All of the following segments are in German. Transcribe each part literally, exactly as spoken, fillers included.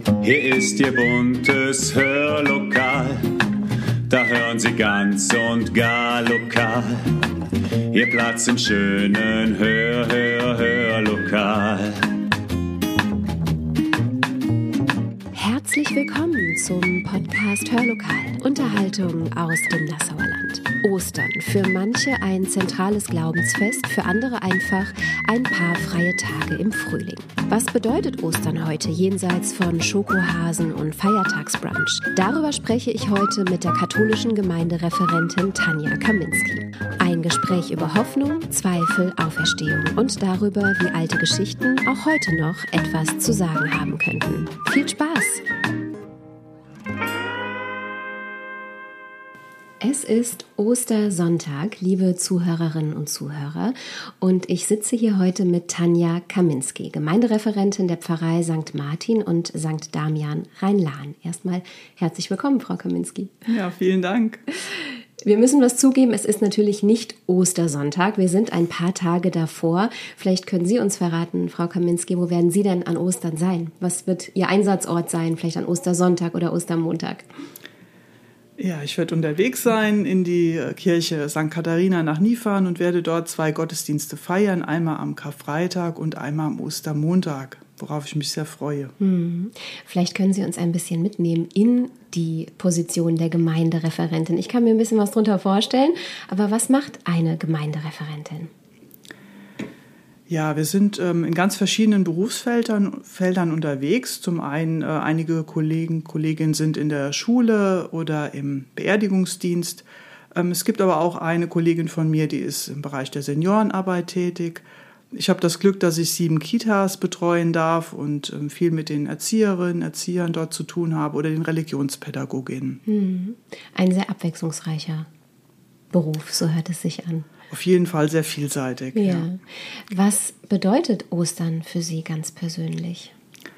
Hier ist Ihr buntes Hörlokal, da hören Sie ganz und gar lokal. Ihr Platz im schönen Hör, Hör, Hörlokal. Herzlich willkommen zum Podcast Hörlokal. Unterhaltung aus dem Nassauer Land. Ostern, für manche ein zentrales Glaubensfest, für andere einfach ein paar freie Tage im Frühling. Was bedeutet Ostern heute jenseits von Schokohasen und Feiertagsbrunch? Darüber spreche ich heute mit der katholischen Gemeindereferentin Tanja Kaminski. Ein Gespräch über Hoffnung, Zweifel, Auferstehung und darüber, wie alte Geschichten auch heute noch etwas zu sagen haben könnten. Viel Spaß! Es ist Ostersonntag, liebe Zuhörerinnen und Zuhörer, und ich sitze hier heute mit Tanja Kaminski, Gemeindereferentin der Pfarrei Sankt Martin und Sankt Damian Rhein-Lahn. Erstmal herzlich willkommen, Frau Kaminski. Ja, vielen Dank. Wir müssen was zugeben, es ist natürlich nicht Ostersonntag, wir sind ein paar Tage davor. Vielleicht können Sie uns verraten, Frau Kaminski, wo werden Sie denn an Ostern sein? Was wird Ihr Einsatzort sein, vielleicht an Ostersonntag oder Ostermontag? Ja, ich werde unterwegs sein in die Kirche Sankt Katharina nach Niefern und werde dort zwei Gottesdienste feiern, einmal am Karfreitag und einmal am Ostermontag, worauf ich mich sehr freue. Hm. Vielleicht können Sie uns ein bisschen mitnehmen in die Position der Gemeindereferentin. Ich kann mir ein bisschen was darunter vorstellen, aber was macht eine Gemeindereferentin? Ja, wir sind ähm, in ganz verschiedenen Berufsfeldern Feldern unterwegs. Zum einen äh, einige Kollegen, Kolleginnen sind in der Schule oder im Beerdigungsdienst. Ähm, es gibt aber auch eine Kollegin von mir, die ist im Bereich der Seniorenarbeit tätig. Ich habe das Glück, dass ich sieben Kitas betreuen darf und ähm, viel mit den Erzieherinnen, Erziehern dort zu tun habe oder den Religionspädagoginnen. Hm. Ein sehr abwechslungsreicher Beruf, so hört es sich an. Auf jeden Fall sehr vielseitig. Ja. Ja. Was bedeutet Ostern für Sie ganz persönlich?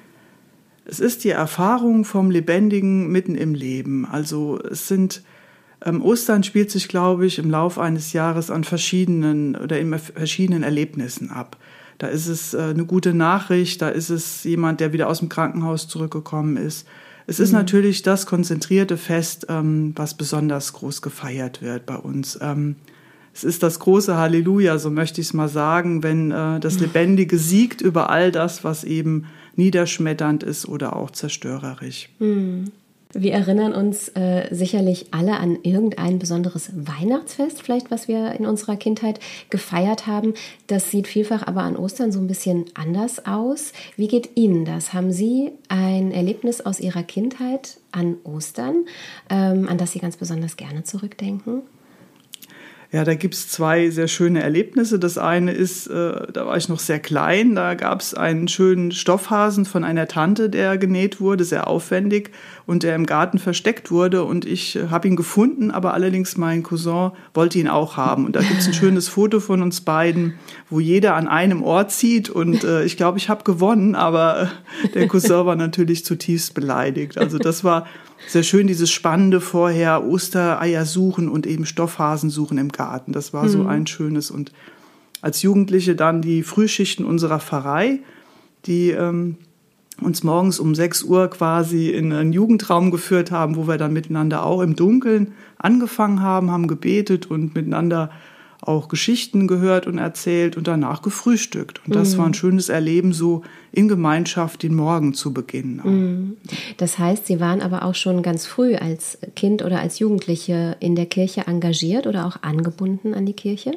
Es ist die Erfahrung vom Lebendigen mitten im Leben. Also es sind ähm, Ostern spielt sich, glaube ich, im Laufe eines Jahres an verschiedenen oder in verschiedenen Erlebnissen ab. Da ist es äh, eine gute Nachricht, da ist es jemand, der wieder aus dem Krankenhaus zurückgekommen ist. Es ist mhm. natürlich das konzentrierte Fest, ähm, was besonders groß gefeiert wird bei uns. Ähm, Es ist das große Halleluja, so möchte ich es mal sagen, wenn äh, das Lebendige siegt über all das, was eben niederschmetternd ist oder auch zerstörerisch. Wir erinnern uns äh, sicherlich alle an irgendein besonderes Weihnachtsfest, vielleicht was wir in unserer Kindheit gefeiert haben. Das sieht vielfach aber an Ostern so ein bisschen anders aus. Wie geht Ihnen das? Haben Sie ein Erlebnis aus Ihrer Kindheit an Ostern, ähm, an das Sie ganz besonders gerne zurückdenken? Ja, da gibt's zwei sehr schöne Erlebnisse. Das eine ist, äh, da war ich noch sehr klein, da gab's einen schönen Stoffhasen von einer Tante, der genäht wurde, sehr aufwendig und der im Garten versteckt wurde und ich äh, habe ihn gefunden, aber allerdings mein Cousin wollte ihn auch haben. Und da gibt's ein schönes Foto von uns beiden, wo jeder an einem Ort zieht und äh, ich glaube, ich habe gewonnen, aber äh, der Cousin war natürlich zutiefst beleidigt. Also das war sehr schön, dieses Spannende vorher, Ostereier suchen und eben Stoffhasen suchen im Garten. Das war so ein schönes. Und als Jugendliche dann die Frühschichten unserer Pfarrei, die ähm, uns morgens um sechs Uhr quasi in einen Jugendraum geführt haben, wo wir dann miteinander auch im Dunkeln angefangen haben, haben gebetet und miteinander auch Geschichten gehört und erzählt und danach gefrühstückt. Und das mhm. war ein schönes Erleben, so in Gemeinschaft den Morgen zu beginnen. Mhm. Das heißt, Sie waren aber auch schon ganz früh als Kind oder als Jugendliche in der Kirche engagiert oder auch angebunden an die Kirche?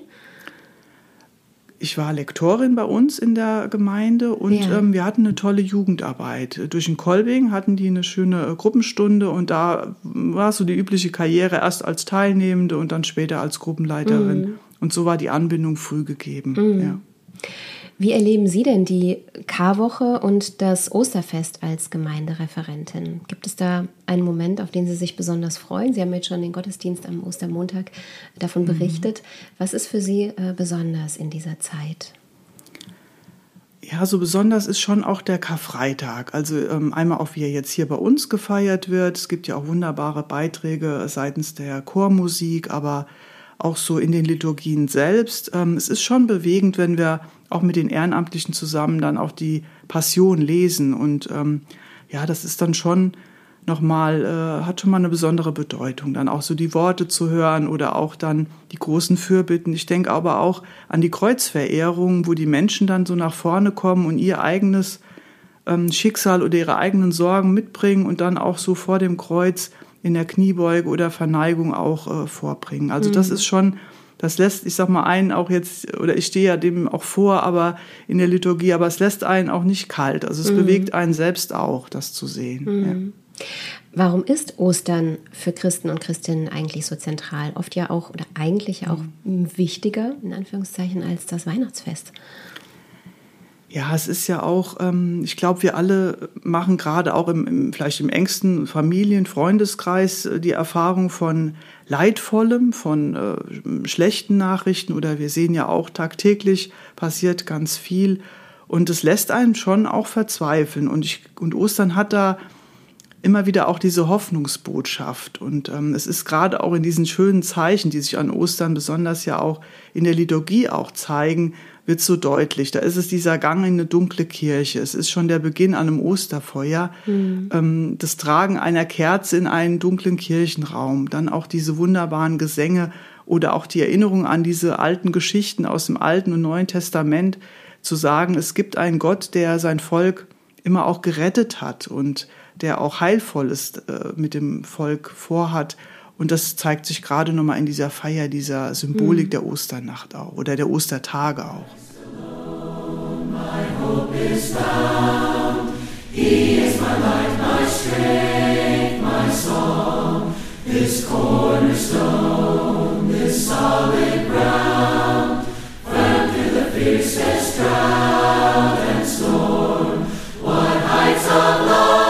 Ich war Lektorin bei uns in der Gemeinde und ja. ähm, wir hatten eine tolle Jugendarbeit. Durch den Kolbing hatten die eine schöne äh, Gruppenstunde und da war so die übliche Karriere erst als Teilnehmende und dann später als Gruppenleiterin. Mhm. Und so war die Anbindung früh gegeben. Mhm. Ja. Wie erleben Sie denn die Karwoche und das Osterfest als Gemeindereferentin? Gibt es da einen Moment, auf den Sie sich besonders freuen? Sie haben jetzt schon den Gottesdienst am Ostermontag davon berichtet. Mhm. Was ist für Sie äh, besonders in dieser Zeit? Ja, so besonders ist schon auch der Karfreitag. Also ähm, einmal auch, wie er jetzt hier bei uns gefeiert wird. Es gibt ja auch wunderbare Beiträge seitens der Chormusik, aber auch so in den Liturgien selbst. Ähm, es ist schon bewegend, wenn wir auch mit den Ehrenamtlichen zusammen dann auch die Passion lesen. Und ähm, ja, das ist dann schon nochmal, äh, hat schon mal eine besondere Bedeutung, dann auch so die Worte zu hören oder auch dann die großen Fürbitten. Ich denke aber auch an die Kreuzverehrung, wo die Menschen dann so nach vorne kommen und ihr eigenes ähm, Schicksal oder ihre eigenen Sorgen mitbringen und dann auch so vor dem Kreuz in der Kniebeuge oder Verneigung auch äh, vorbringen. Also mhm. das ist schon, das lässt, ich sag mal, einen auch jetzt, oder ich stehe ja dem auch vor, aber in der Liturgie, aber es lässt einen auch nicht kalt. Also es mhm. bewegt einen selbst auch, das zu sehen. Mhm. Ja. Warum ist Ostern für Christen und Christinnen eigentlich so zentral? Oft ja auch oder eigentlich auch wichtiger, in Anführungszeichen, als das Weihnachtsfest. Ja, es ist ja auch, ähm, ich glaube, wir alle machen gerade auch im, im vielleicht im engsten Familien-, Freundeskreis die Erfahrung von Leidvollem, von äh, schlechten Nachrichten, oder wir sehen ja auch tagtäglich passiert ganz viel und es lässt einen schon auch verzweifeln und, ich, und Ostern hat da immer wieder auch diese Hoffnungsbotschaft. Und ähm, es ist gerade auch in diesen schönen Zeichen, die sich an Ostern besonders ja auch in der Liturgie auch zeigen, wird so deutlich. Da ist es dieser Gang in eine dunkle Kirche. Es ist schon der Beginn an einem Osterfeuer. Mhm. Ähm, das Tragen einer Kerze in einen dunklen Kirchenraum. Dann auch diese wunderbaren Gesänge oder auch die Erinnerung an diese alten Geschichten aus dem Alten und Neuen Testament. Zu sagen, es gibt einen Gott, der sein Volk immer auch gerettet hat und der auch Heilvolles äh, mit dem Volk vorhat. Und das zeigt sich gerade nochmal in dieser Feier, dieser Symbolik mhm. der Osternacht auch oder der Ostertage auch. My hope is found. He is my light, my strength, my song. This cornerstone, this solid ground. Firm through the fiercest drought and storm. What heights of love.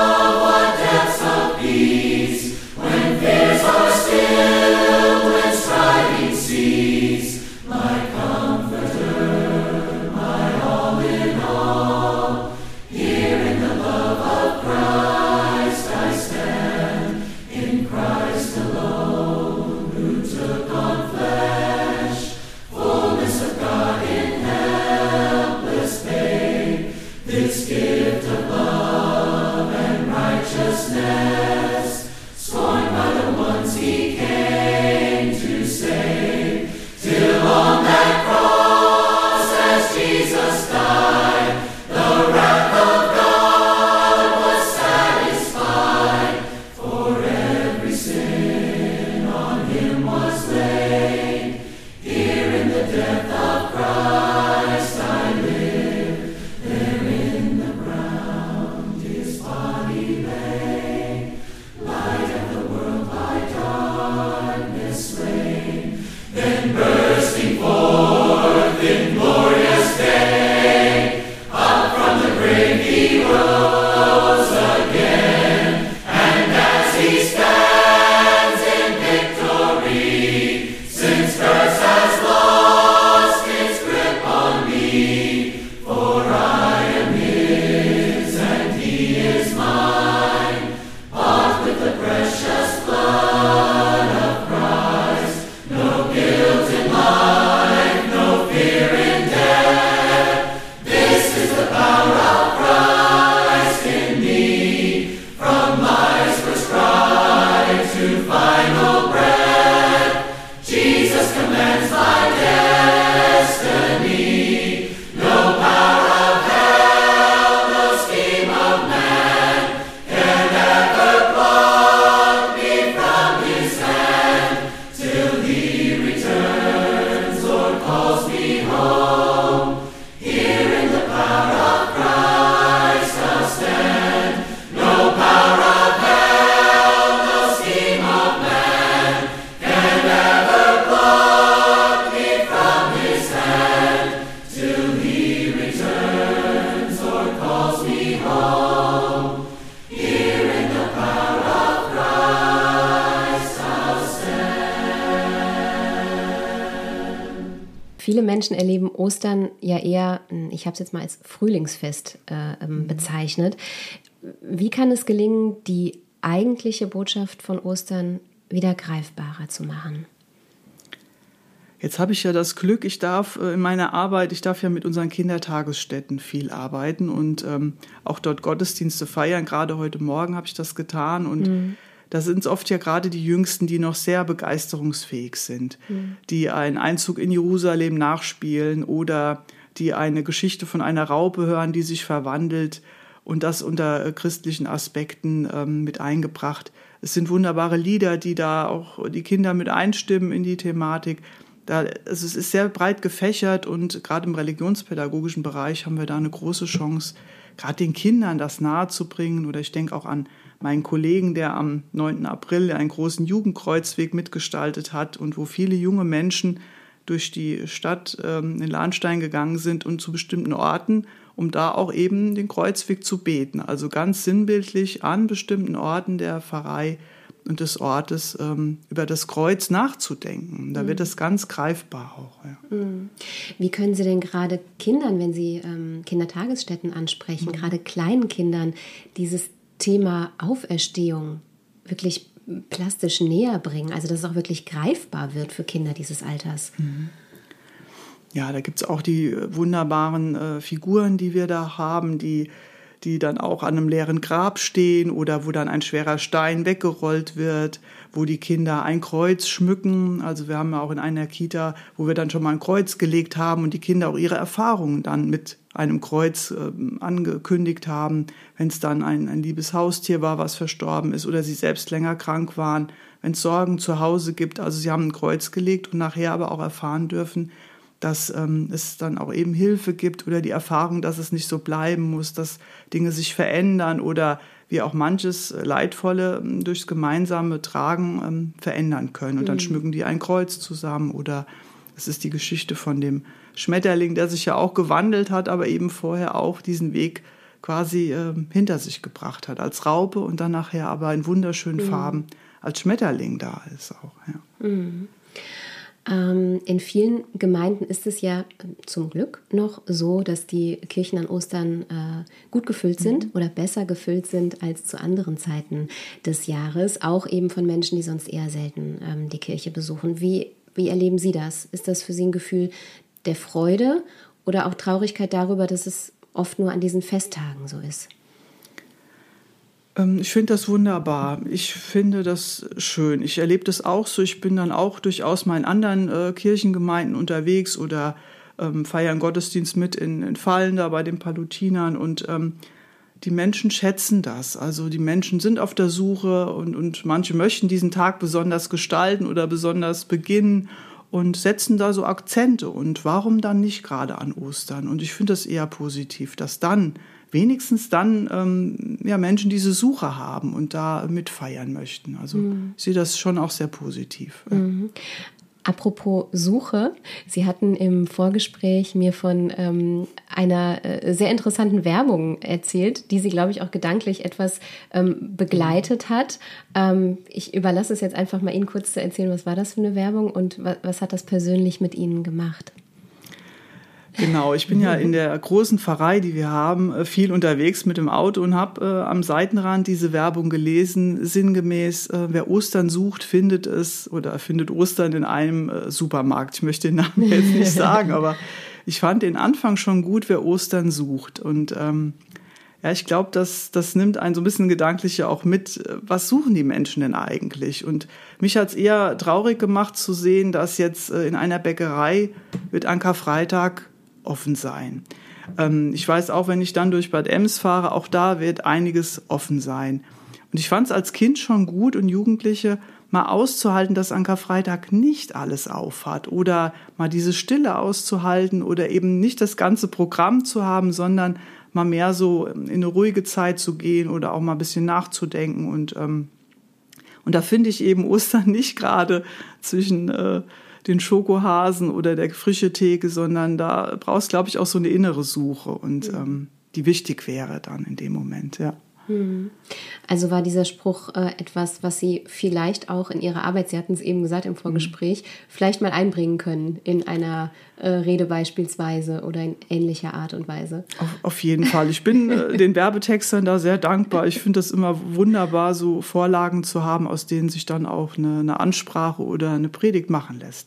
Viele Menschen erleben Ostern ja eher, ich habe es jetzt mal als Frühlingsfest äh, ähm, bezeichnet. Wie kann es gelingen, die eigentliche Botschaft von Ostern wieder greifbarer zu machen? Jetzt habe ich ja das Glück, ich darf äh, in meiner Arbeit, ich darf ja mit unseren Kindertagesstätten viel arbeiten und ähm, auch dort Gottesdienste feiern. Gerade heute Morgen habe ich das getan und mhm. da sind es oft ja gerade die Jüngsten, die noch sehr begeisterungsfähig sind, mhm. die einen Einzug in Jerusalem nachspielen oder die eine Geschichte von einer Raupe hören, die sich verwandelt und das unter äh, christlichen Aspekten ähm, mit eingebracht. Es sind wunderbare Lieder, die da auch die Kinder mit einstimmen in die Thematik. Da, also es ist sehr breit gefächert und gerade im religionspädagogischen Bereich haben wir da eine große Chance, gerade den Kindern das nahezubringen. Oder ich denke auch an meinen Kollegen, der am neunten April einen großen Jugendkreuzweg mitgestaltet hat und wo viele junge Menschen durch die Stadt ähm, in Lahnstein gegangen sind und zu bestimmten Orten, um da auch eben den Kreuzweg zu beten. Also ganz sinnbildlich an bestimmten Orten der Pfarrei und des Ortes ähm, über das Kreuz nachzudenken. Da mhm. wird es ganz greifbar auch. Ja. Mhm. Wie können Sie denn gerade Kindern, wenn Sie ähm, Kindertagesstätten ansprechen, mhm. gerade kleinen Kindern, dieses Thema Auferstehung wirklich plastisch näher bringen? Also dass es auch wirklich greifbar wird für Kinder dieses Alters. Mhm. Ja, da gibt es auch die wunderbaren äh, Figuren, die wir da haben, die die dann auch an einem leeren Grab stehen oder wo dann ein schwerer Stein weggerollt wird, wo die Kinder ein Kreuz schmücken. Also wir haben ja auch in einer Kita, wo wir dann schon mal ein Kreuz gelegt haben und die Kinder auch ihre Erfahrungen dann mit einem Kreuz äh, angekündigt haben, wenn es dann ein, ein liebes Haustier war, was verstorben ist oder sie selbst länger krank waren, wenn es Sorgen zu Hause gibt. Also sie haben ein Kreuz gelegt und nachher aber auch erfahren dürfen, dass ähm, es dann auch eben Hilfe gibt oder die Erfahrung, dass es nicht so bleiben muss, dass Dinge sich verändern oder wir auch manches Leidvolle ähm, durchs gemeinsame Tragen ähm, verändern können. Und dann mhm. schmücken die ein Kreuz zusammen oder es ist die Geschichte von dem Schmetterling, der sich ja auch gewandelt hat, aber eben vorher auch diesen Weg quasi äh, hinter sich gebracht hat als Raupe und dann nachher aber in wunderschönen mhm. Farben als Schmetterling da ist auch. Ja. Mhm. In vielen Gemeinden ist es ja zum Glück noch so, dass die Kirchen an Ostern äh, gut gefüllt sind mhm. oder besser gefüllt sind als zu anderen Zeiten des Jahres, auch eben von Menschen, die sonst eher selten ähm, die Kirche besuchen. Wie, wie erleben Sie das? Ist das für Sie ein Gefühl der Freude oder auch Traurigkeit darüber, dass es oft nur an diesen Festtagen so ist? Ich finde das wunderbar. Ich finde das schön. Ich erlebe das auch so. Ich bin dann auch durchaus mal in anderen äh, Kirchengemeinden unterwegs oder ähm, feiere einen Gottesdienst mit in, in Fallen da bei den Palutinern. Und ähm, die Menschen schätzen das. Also die Menschen sind auf der Suche und, und manche möchten diesen Tag besonders gestalten oder besonders beginnen und setzen da so Akzente. Und warum dann nicht gerade an Ostern? Und ich finde das eher positiv, dass dann wenigstens dann ähm, ja, Menschen diese Suche haben und da mitfeiern möchten. Also mhm. ich sehe das schon auch sehr positiv. Mhm. Apropos Suche, Sie hatten im Vorgespräch mir von ähm, einer äh, sehr interessanten Werbung erzählt, die Sie, glaube ich, auch gedanklich etwas ähm, begleitet hat. Ähm, ich überlasse es jetzt einfach mal Ihnen kurz zu erzählen, was war das für eine Werbung und was, was hat das persönlich mit Ihnen gemacht? Genau, ich bin ja in der großen Pfarrei, die wir haben, viel unterwegs mit dem Auto und habe äh, am Seitenrand diese Werbung gelesen, sinngemäß, äh, wer Ostern sucht, findet es oder findet Ostern in einem äh, Supermarkt. Ich möchte den Namen jetzt nicht sagen, aber ich fand den Anfang schon gut, wer Ostern sucht. Und ähm, ja, ich glaube, das, das nimmt einen so ein bisschen gedanklich ja auch mit, was suchen die Menschen denn eigentlich? Und mich hat es eher traurig gemacht zu sehen, dass jetzt äh, in einer Bäckerei wird an Karfreitag offen sein. Ähm, ich weiß auch, wenn ich dann durch Bad Ems fahre, auch da wird einiges offen sein. Und ich fand es als Kind schon gut und Jugendliche mal auszuhalten, dass an Karfreitag nicht alles auf hat oder mal diese Stille auszuhalten oder eben nicht das ganze Programm zu haben, sondern mal mehr so in eine ruhige Zeit zu gehen oder auch mal ein bisschen nachzudenken. Und, ähm, und da finde ich eben Ostern nicht gerade zwischen äh, den Schokohasen oder der frische Theke, sondern da brauchst, glaube ich, auch so eine innere Suche und mhm. ähm, die wichtig wäre dann in dem Moment, ja. Also war dieser Spruch äh, etwas, was Sie vielleicht auch in Ihrer Arbeit, Sie hatten es eben gesagt im Vorgespräch, mhm. vielleicht mal einbringen können in einer äh, Rede beispielsweise oder in ähnlicher Art und Weise? Auf, auf jeden Fall. Ich bin äh, den Werbetextern da sehr dankbar. Ich finde das immer wunderbar, so Vorlagen zu haben, aus denen sich dann auch eine, eine Ansprache oder eine Predigt machen lässt, ja.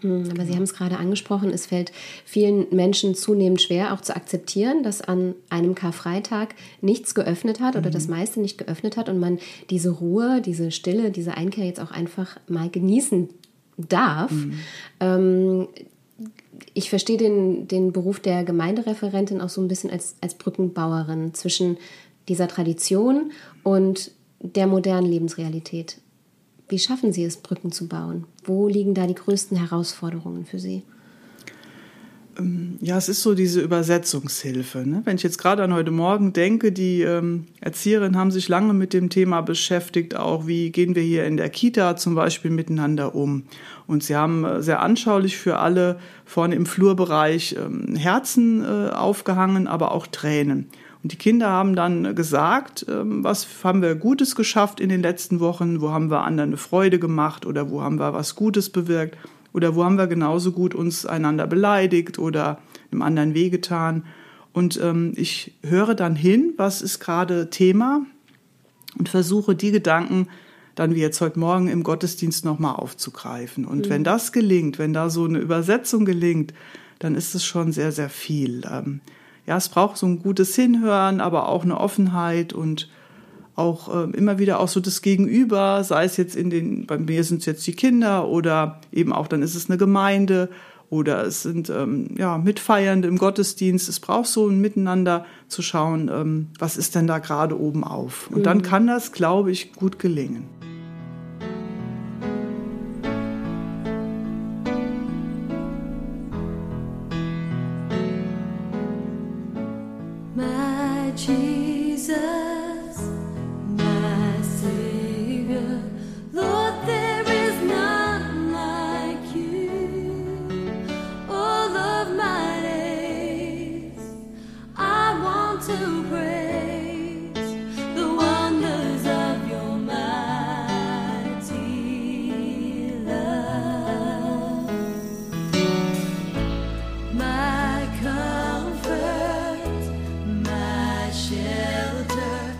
Aber Sie haben es gerade angesprochen, es fällt vielen Menschen zunehmend schwer, auch zu akzeptieren, dass an einem Karfreitag nichts geöffnet hat oder mhm. das meiste nicht geöffnet hat und man diese Ruhe, diese Stille, diese Einkehr jetzt auch einfach mal genießen darf. Mhm. Ähm, ich verstehe den, den Beruf der Gemeindereferentin auch so ein bisschen als, als Brückenbauerin zwischen dieser Tradition und der modernen Lebensrealität. Wie schaffen Sie es, Brücken zu bauen? Wo liegen da die größten Herausforderungen für Sie? Ja, es ist so diese Übersetzungshilfe. Ne? Wenn ich jetzt gerade an heute Morgen denke, die ähm, Erzieherinnen haben sich lange mit dem Thema beschäftigt, auch wie gehen wir hier in der Kita zum Beispiel miteinander um. Und sie haben äh, sehr anschaulich für alle vorne im Flurbereich ähm, Herzen äh, aufgehangen, aber auch Tränen. Und die Kinder haben dann gesagt, was haben wir Gutes geschafft in den letzten Wochen, wo haben wir anderen eine Freude gemacht oder wo haben wir was Gutes bewirkt oder wo haben wir genauso gut uns einander beleidigt oder einem anderen wehgetan. Und ähm, ich höre dann hin, was ist gerade Thema und versuche die Gedanken dann wie jetzt heute Morgen im Gottesdienst nochmal aufzugreifen. Und mhm. wenn das gelingt, wenn da so eine Übersetzung gelingt, dann ist es schon sehr, sehr viel. Ähm, Ja, es braucht so ein gutes Hinhören, aber auch eine Offenheit und auch äh, immer wieder auch so das Gegenüber, sei es jetzt in den, bei mir sind es jetzt die Kinder oder eben auch dann ist es eine Gemeinde oder es sind ähm, ja, Mitfeiernde im Gottesdienst. Es braucht so ein Miteinander zu schauen, ähm, was ist denn da gerade oben auf. Und mhm. dann kann das, glaube ich, gut gelingen. Jesus, my Savior, Lord, there is none like you. All of my days, I want to praise the wonders of your mighty love. My comfort, my shelter,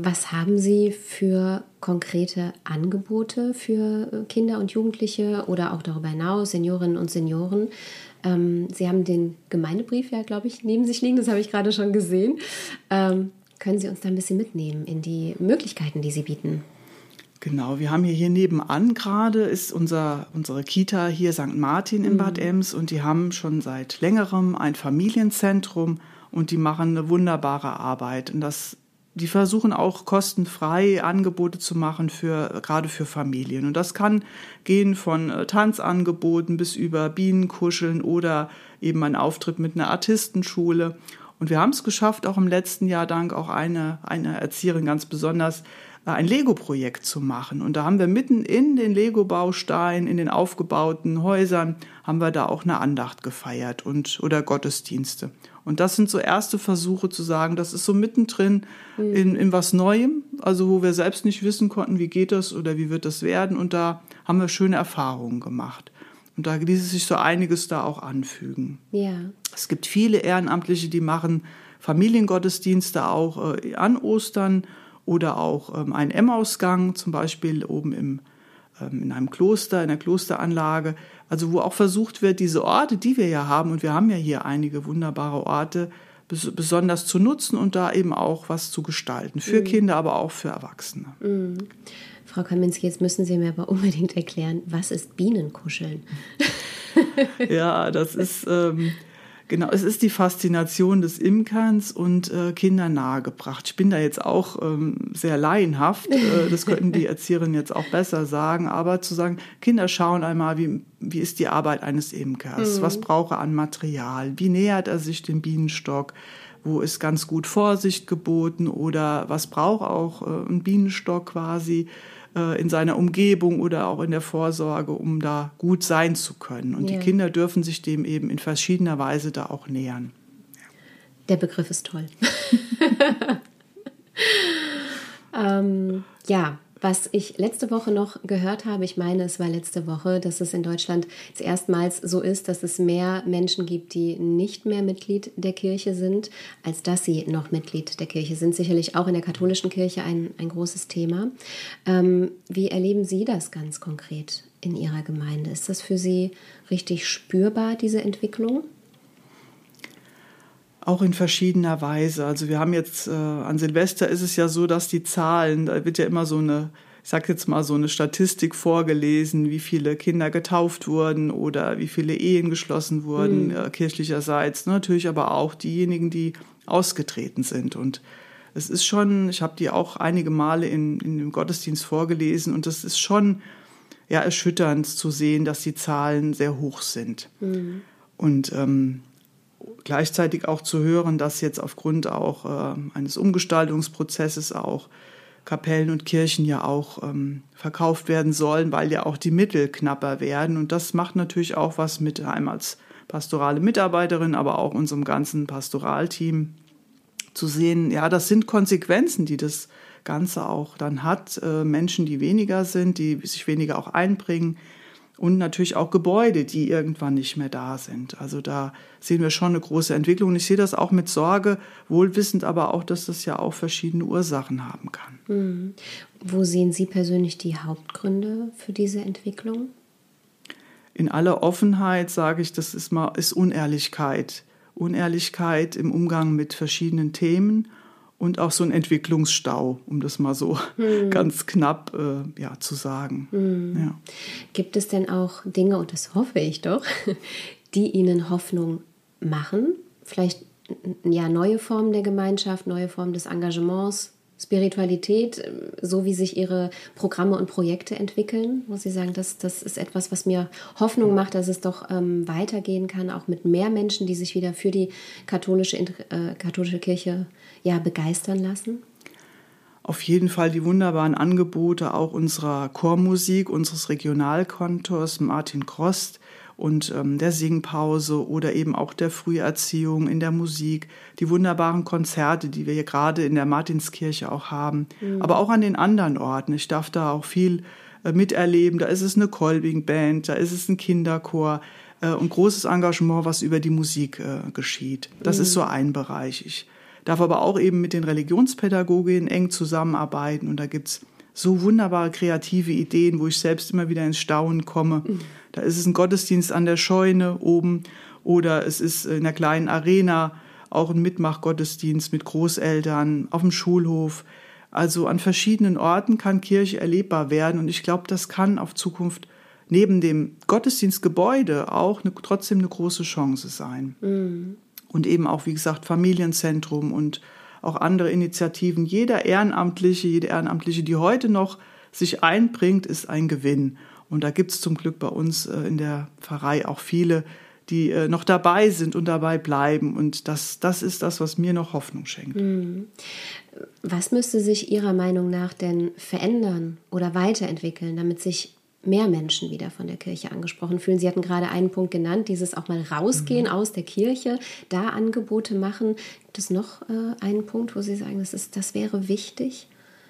Was haben Sie für konkrete Angebote für Kinder und Jugendliche oder auch darüber hinaus, Seniorinnen und Senioren? Ähm, Sie haben den Gemeindebrief ja, glaube ich, neben sich liegen, das habe ich gerade schon gesehen. Ähm, können Sie uns da ein bisschen mitnehmen in die Möglichkeiten, die Sie bieten? Genau, wir haben hier, hier nebenan gerade ist unser, unsere Kita hier Sankt Martin in Bad Ems und die haben schon seit längerem ein Familienzentrum und die machen eine wunderbare Arbeit. Und das, die versuchen auch kostenfrei Angebote zu machen, für, gerade für Familien. Und das kann gehen von Tanzangeboten bis über Bienenkuscheln oder eben ein Auftritt mit einer Artistenschule. Und wir haben es geschafft, auch im letzten Jahr dank auch eine, eine Erzieherin ganz besonders, ein Lego-Projekt zu machen. Und da haben wir mitten in den Lego-Bausteinen, in den aufgebauten Häusern, haben wir da auch eine Andacht gefeiert und oder Gottesdienste. Und das sind so erste Versuche zu sagen, das ist so mittendrin mhm. in, in was Neuem, also wo wir selbst nicht wissen konnten, wie geht das oder wie wird das werden. Und da haben wir schöne Erfahrungen gemacht. Und da ließ sich so einiges da auch anfügen. Ja. Es gibt viele Ehrenamtliche, die machen Familiengottesdienste auch äh, an Ostern, oder auch ähm, ein Emmausgang, zum Beispiel oben im, ähm, in einem Kloster, in der Klosteranlage. Also wo auch versucht wird, diese Orte, die wir ja haben, und wir haben ja hier einige wunderbare Orte, bes- besonders zu nutzen und da eben auch was zu gestalten. Für mhm. Kinder, aber auch für Erwachsene. Mhm. Frau Kaminski, jetzt müssen Sie mir aber unbedingt erklären, was ist Bienenkuscheln? Ja, das ist... Ähm, Genau, es ist die Faszination des Imkerns und äh, Kindern nahegebracht. Ich bin da jetzt auch ähm, sehr laienhaft, äh, das könnten die Erzieherinnen jetzt auch besser sagen, aber zu sagen, Kinder schauen einmal, wie, wie ist die Arbeit eines Imkers, mhm. was braucht er an Material, wie nähert er sich dem Bienenstock, wo ist ganz gut Vorsicht geboten oder was braucht auch äh, ein Bienenstock quasi, in seiner Umgebung oder auch in der Vorsorge, um da gut sein zu können. Und ja. die Kinder dürfen sich dem eben in verschiedener Weise da auch nähern. Der Begriff ist toll. ähm, ja, was ich letzte Woche noch gehört habe, ich meine, es war letzte Woche, dass es in Deutschland erstmals so ist, dass es mehr Menschen gibt, die nicht mehr Mitglied der Kirche sind, als dass sie noch Mitglied der Kirche sind. Sicherlich auch in der katholischen Kirche ein, ein großes Thema. Ähm, wie erleben Sie das ganz konkret in Ihrer Gemeinde? Ist das für Sie richtig spürbar, diese Entwicklung? Auch in verschiedener Weise. Also wir haben jetzt, äh, an Silvester ist es ja so, dass die Zahlen, da wird ja immer so eine, ich sag jetzt mal so eine Statistik vorgelesen, wie viele Kinder getauft wurden oder wie viele Ehen geschlossen wurden, mhm. äh, kirchlicherseits. Natürlich aber auch diejenigen, die ausgetreten sind. Und es ist schon, ich habe die auch einige Male in, in dem Gottesdienst vorgelesen und es ist schon ja, erschütternd zu sehen, dass die Zahlen sehr hoch sind. Mhm. Und ähm, gleichzeitig auch zu hören, dass jetzt aufgrund auch äh, eines Umgestaltungsprozesses auch Kapellen und Kirchen ja auch ähm, verkauft werden sollen, weil ja auch die Mittel knapper werden. Und das macht natürlich auch was mit einem als pastorale Mitarbeiterin, aber auch unserem ganzen Pastoralteam zu sehen, ja, das sind Konsequenzen, die das Ganze auch dann hat. Äh, Menschen, die weniger sind, die sich weniger auch einbringen. Und natürlich auch Gebäude, die irgendwann nicht mehr da sind. Also da sehen wir schon eine große Entwicklung. Und ich sehe das auch mit Sorge, wohlwissend aber auch, dass das ja auch verschiedene Ursachen haben kann. Mhm. Wo sehen Sie persönlich die Hauptgründe für diese Entwicklung? In aller Offenheit sage ich, das ist, mal, ist Unehrlichkeit. Unehrlichkeit im Umgang mit verschiedenen Themen. Und auch so ein Entwicklungsstau, um das mal so hm. ganz knapp äh, ja, zu sagen. Hm. Ja. Gibt es denn auch Dinge, und das hoffe ich doch, die Ihnen Hoffnung machen? Vielleicht ja, neue Formen der Gemeinschaft, neue Formen des Engagements, Spiritualität, so wie sich Ihre Programme und Projekte entwickeln? Muss ich sagen, das, das ist etwas, was mir Hoffnung macht, dass es doch ähm, weitergehen kann, auch mit mehr Menschen, die sich wieder für die katholische, äh, katholische Kirche ja, begeistern lassen? Auf jeden Fall die wunderbaren Angebote auch unserer Chormusik, unseres Regionalkantors Martin Krost und ähm, der Singpause oder eben auch der Früherziehung in der Musik, die wunderbaren Konzerte, die wir hier gerade in der Martinskirche auch haben, mhm. aber auch an den anderen Orten. Ich darf da auch viel äh, miterleben. Da ist es eine Kolbing-Band, da ist es ein Kinderchor äh, und großes Engagement, was über die Musik äh, geschieht. Das mhm. ist so ein Bereich. Ich darf aber auch eben mit den Religionspädagoginnen eng zusammenarbeiten. Und da gibt's so wunderbare kreative Ideen, wo ich selbst immer wieder ins Staunen komme. Mhm. Da ist es ein Gottesdienst an der Scheune oben oder es ist in einer kleinen Arena auch ein Mitmachgottesdienst mit Großeltern auf dem Schulhof. Also an verschiedenen Orten kann Kirche erlebbar werden. Und ich glaube, das kann auf Zukunft neben dem Gottesdienstgebäude auch eine, trotzdem eine große Chance sein. Mhm. Und eben auch, wie gesagt, Familienzentrum und auch andere Initiativen. Jeder Ehrenamtliche, jede Ehrenamtliche, die heute noch sich einbringt, ist ein Gewinn. Und da gibt es zum Glück bei uns in der Pfarrei auch viele, die noch dabei sind und dabei bleiben. Und das, das ist das, was mir noch Hoffnung schenkt. Mhm. Was müsste sich Ihrer Meinung nach denn verändern oder weiterentwickeln, damit sich mehr Menschen wieder von der Kirche angesprochen fühlen? Sie hatten gerade einen Punkt genannt, dieses auch mal rausgehen mhm. aus der Kirche, da Angebote machen. Gibt es noch äh, einen Punkt, wo Sie sagen, das, ist, das wäre wichtig?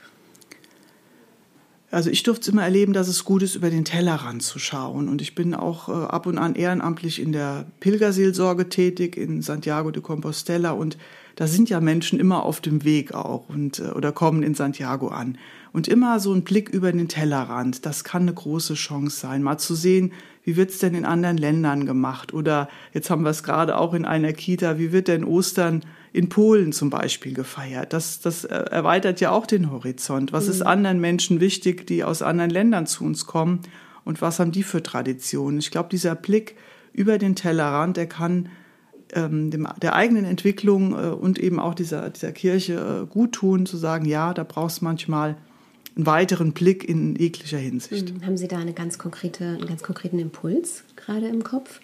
Also ich durfte es immer erleben, dass es gut ist, über den Tellerrand zu schauen. Und ich bin auch äh, ab und an ehrenamtlich in der Pilgerseelsorge tätig, in Santiago de Compostela. Und da sind ja Menschen immer auf dem Weg auch und, äh, oder kommen in Santiago an. Und immer so ein Blick über den Tellerrand, das kann eine große Chance sein, mal zu sehen, wie wird es denn in anderen Ländern gemacht? Oder jetzt haben wir es gerade auch in einer Kita, wie wird denn Ostern in Polen zum Beispiel gefeiert? Das, das erweitert ja auch den Horizont. Was mhm. ist anderen Menschen wichtig, die aus anderen Ländern zu uns kommen? Und was haben die für Traditionen? Ich glaube, dieser Blick über den Tellerrand, der kann ähm, dem, der eigenen Entwicklung äh, und eben auch dieser, dieser Kirche äh, gut tun, zu sagen, ja, da brauchst du manchmal einen weiteren Blick in jeglicher Hinsicht. Mhm. Haben Sie da eine ganz konkrete, einen ganz konkreten Impuls gerade im Kopf?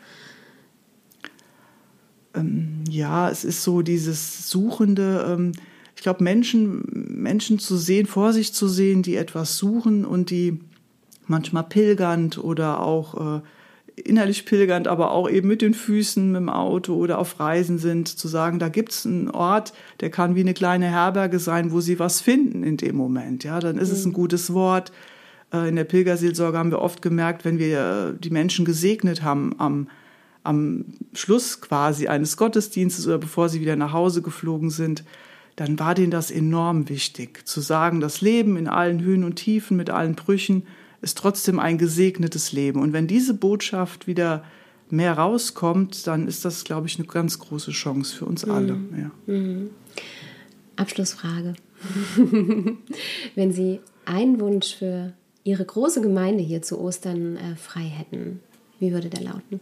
Ähm, ja, es ist so dieses Suchende, ähm, ich glaube, Menschen, Menschen zu sehen, vor sich zu sehen, die etwas suchen und die manchmal pilgernd oder auch äh, innerlich pilgernd, aber auch eben mit den Füßen, mit dem Auto oder auf Reisen sind, zu sagen, da gibt es einen Ort, der kann wie eine kleine Herberge sein, wo sie was finden in dem Moment. Ja, dann ist mhm. es ein gutes Wort. Äh, in der Pilgerseelsorge haben wir oft gemerkt, wenn wir die Menschen gesegnet haben am, am Schluss quasi eines Gottesdienstes oder bevor sie wieder nach Hause geflogen sind, dann war denen das enorm wichtig, zu sagen, das Leben in allen Höhen und Tiefen, mit allen Brüchen, ist trotzdem ein gesegnetes Leben. Und wenn diese Botschaft wieder mehr rauskommt, dann ist das, glaube ich, eine ganz große Chance für uns alle. Mhm. Ja. Mhm. Abschlussfrage. Wenn Sie einen Wunsch für Ihre große Gemeinde hier zu Ostern äh, frei hätten, wie würde der lauten?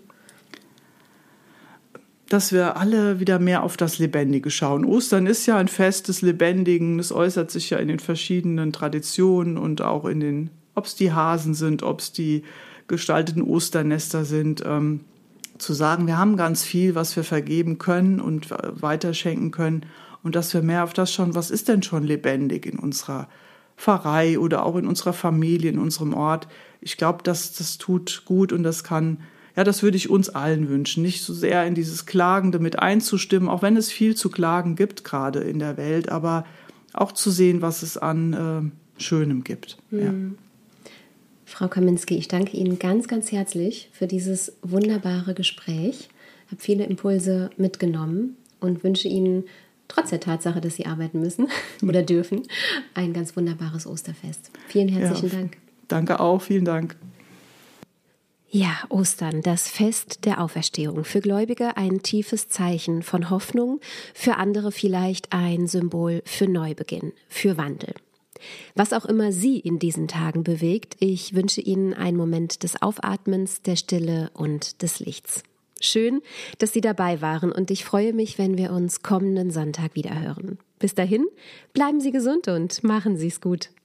Dass wir alle wieder mehr auf das Lebendige schauen. Ostern ist ja ein Fest des Lebendigen. Das äußert sich ja in den verschiedenen Traditionen und auch in den, ob es die Hasen sind, ob es die gestalteten Osternester sind. Ähm, zu sagen, wir haben ganz viel, was wir vergeben können und weiterschenken können. Und dass wir mehr auf das schauen, was ist denn schon lebendig in unserer Pfarrei oder auch in unserer Familie, in unserem Ort. Ich glaube, das, das tut gut und das kann... Ja, das würde ich uns allen wünschen, nicht so sehr in dieses Klagende mit einzustimmen, auch wenn es viel zu klagen gibt gerade in der Welt, aber auch zu sehen, was es an äh, Schönem gibt. Mhm. Ja. Frau Kaminski, ich danke Ihnen ganz, ganz herzlich für dieses wunderbare Gespräch. Ich habe viele Impulse mitgenommen und wünsche Ihnen trotz der Tatsache, dass Sie arbeiten müssen oder dürfen, ein ganz wunderbares Osterfest. Vielen herzlichen ja, Dank. Danke auch, vielen Dank. Ja, Ostern, das Fest der Auferstehung. Für Gläubige ein tiefes Zeichen von Hoffnung, für andere vielleicht ein Symbol für Neubeginn, für Wandel. Was auch immer Sie in diesen Tagen bewegt, ich wünsche Ihnen einen Moment des Aufatmens, der Stille und des Lichts. Schön, dass Sie dabei waren und ich freue mich, wenn wir uns kommenden Sonntag wieder hören. Bis dahin, bleiben Sie gesund und machen Sie es gut.